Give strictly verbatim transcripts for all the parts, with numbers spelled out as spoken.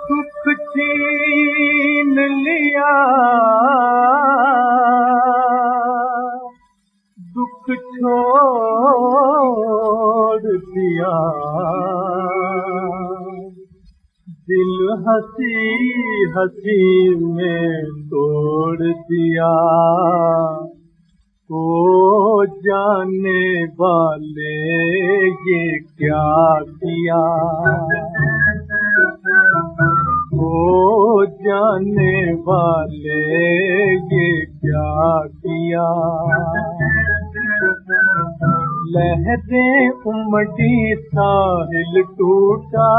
सुख छीन लिया, दुख छोड़ दिया, दिल हंसी हंसी में तोड़ दिया। ओ जाने वाले ये क्या किया, ओ जाने वाले ये क्या किया। लहरें उमड़ी साहिल टूटा,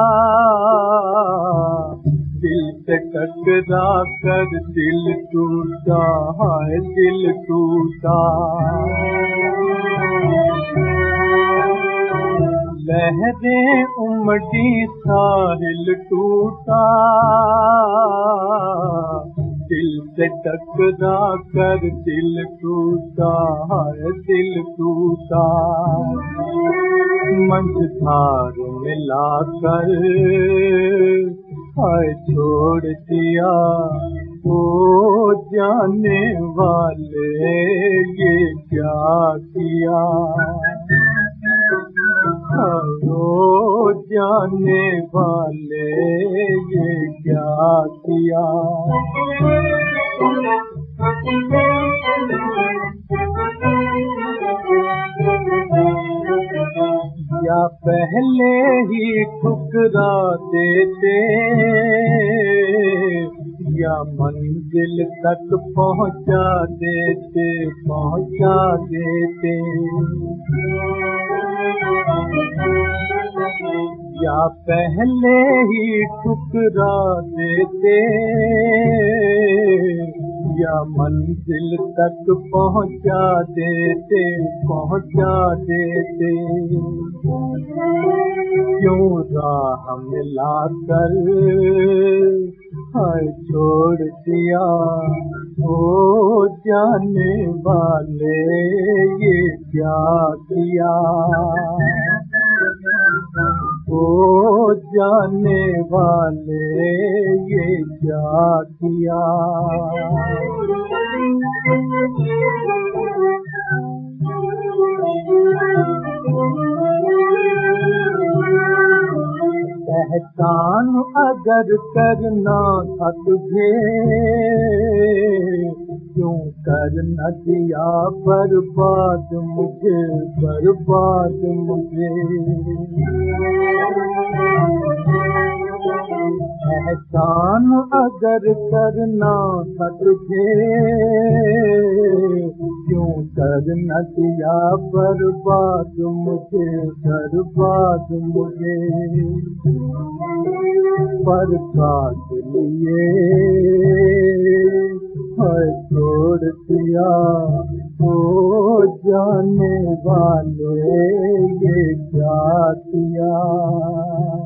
दिल से टकरा कर दिल टूटा, हाय दिल टूटा। लहरें उमड़ी साहिल टूटा, दिल से टकरा कर दिल टूटा, हाय दिल टूटा। मंझधार मिलाकर हाय छोड़ दिया, ओ जाने वाले ये क्या किया। ओ जाने वाले ये क्या किया। या पहले ही ठुकरा देते, या मंजिल तक पहुंचा देते, पहुंचा देते। या पहले ही ठुकरा देते, या मंजिल तक पहुंचा देते, पहुंचा देते। क्यों राह मिलाकर हाय छोड़ दिया, ओ जाने वाले ये क्या किया। ओ जाने वाले ये क्या किया। एहसान अगर करना था तुझे, क्यों कर न दिया बर्बाद मुझे, बर्बाद मुझे। एहसान अगर करना था तुझे, क्यों कर न दिया बर्बाद मुझे, बर्बाद मुझे। पर काट लिए हाय छोड़ दिया, ओ जाने वाले ये क्या किया।